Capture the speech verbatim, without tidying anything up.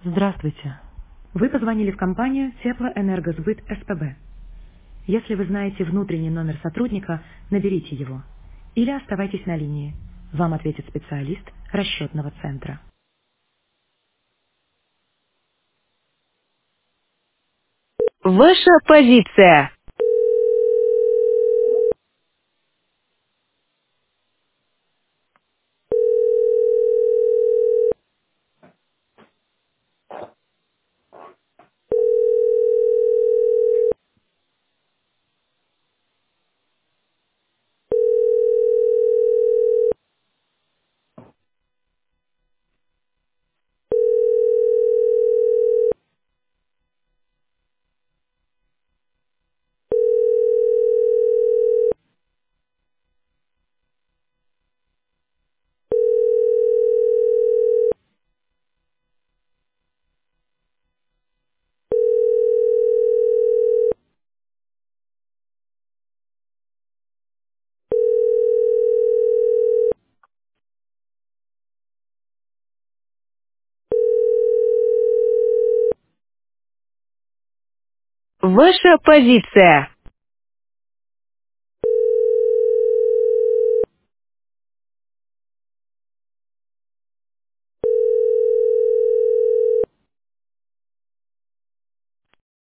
Здравствуйте. Вы позвонили в компанию Теплоэнергосбыт СПБ. Если вы знаете внутренний номер сотрудника, наберите его. Или оставайтесь на линии. Вам ответит специалист расчетного центра. Ваша позиция. Ваша позиция.